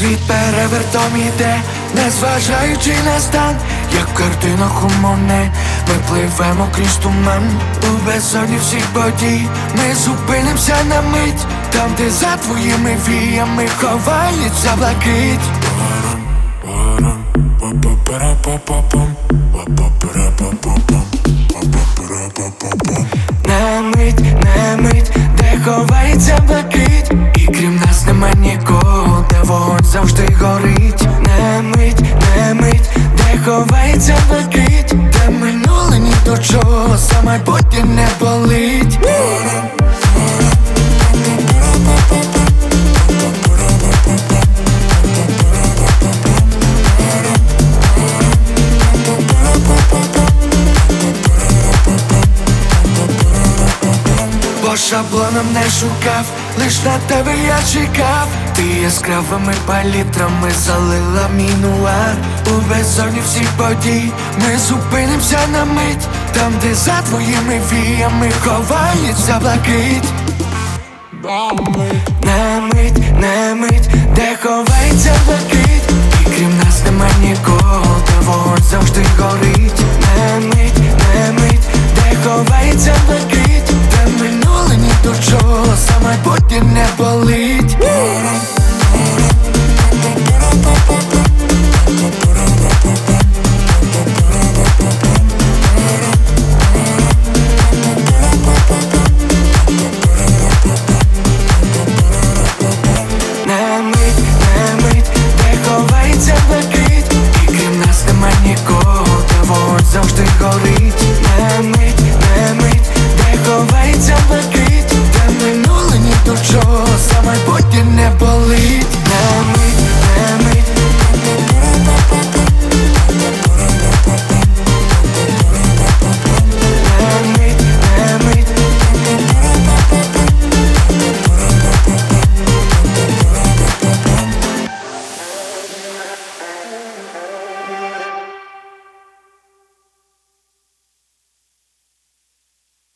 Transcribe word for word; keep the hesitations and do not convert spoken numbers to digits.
Світ перевертом іде, незважаючи на стан, як в картинах у Моне. Ми пливемо крізь туман у безодні всіх подій. Ми зупинимося на мить, там, де за твоїми віями ховається блакить. На мить, на мить, де ховається блакить, і крім нас нема нікого, де вогонь завжди горить. На мить, на мить, де ховається блакить, де минуле ні до чого, за майбутнє не болить. По шаблонам не шукав, лиш на тебе я чекав. Ти яскравими палітрами залила мій нуар. У безодні всіх подій ми зупинимося на мить, там, де за твоїми віями ховається блакить. На мить, на мить, де ховається блакить, і крім нас нема нікого, де вогонь завжди горить. На мить, на мить, де ховається блакить, де минуле ні до чого, за майбутнє не болить.